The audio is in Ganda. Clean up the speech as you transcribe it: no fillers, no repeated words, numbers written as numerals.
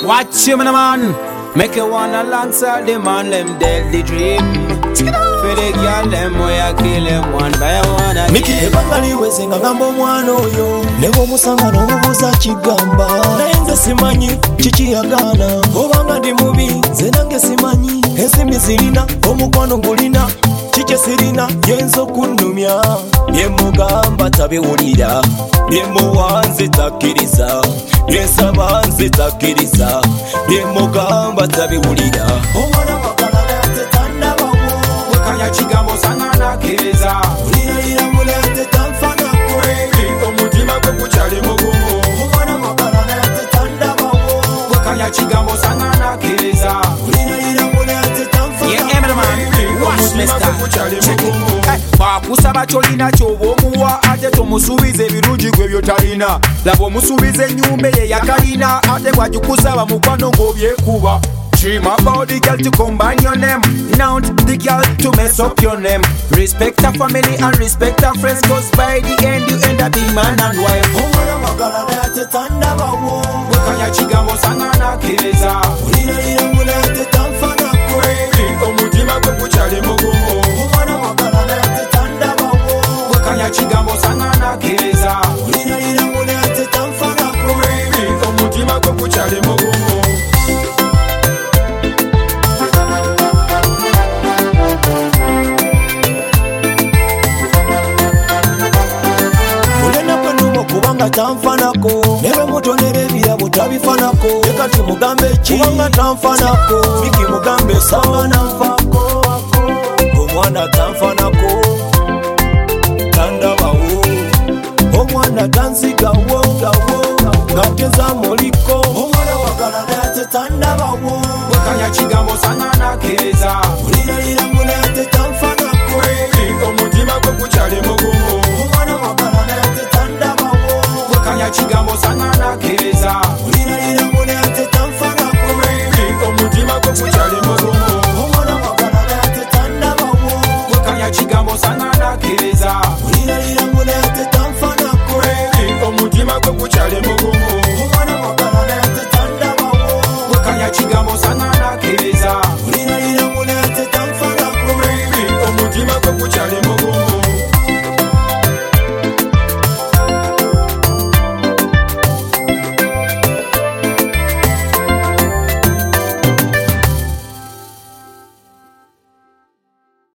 Watch him, man. Make you one alongside the man, them deadly dream. For the girl, them way I kill them one by one again. Miki ebakali weze nga ngamba omwana oyo nebo musanga n'omubuuza kigamba naye nze simanyi kikiyagana obanga ndi mubi nze nange simanyi ensimbi zirina omukwano gulina kike sirina yenza okunnumya byemugamba tabiwulira byemuwa nze takkiriza byensaba nze takkiriza byemugamba tabiwulira omwana wakalala nze tandabawo Kanya chigambo sangana keza ulirira mulete tanfanako omutima gwe gukyali mugumu omwana wakalala nze tandabawo Kanya chigambo sangana keza ulirira mulete tanfanako bakusaba kyolina kyoba omuwa ate tomusuubiza ebirungi gwe byotalina laba omusuubiza ennyumba ye yakalina ate bwagikusaba mukwano ng'obyekuba Dream about the girl to combine your name. Not the girl to mess up your name. Respect her family and respect her friends, cause by the end you end up being man and wife. omwana wakalala nze tandabawo Kanya chigambo sangana keza ulirira mulete tanfanako omutima gwe gukyali mugumu omwana wakalala nze tandabawo Kanya chigambo sangana keza ulirira mulete tanfanako omutima gwe gukyali mugumu kubanga tanfanako nero mutonera ebirabo tabifanako ekati mugambe ki kubanga tanfanako Miki mugambe sawa nanfako omwana tanfanako tandabawo omwana tanzigawo ngageza muliko omwana wagalala ate tandabawo Kanya chigambo sangana keza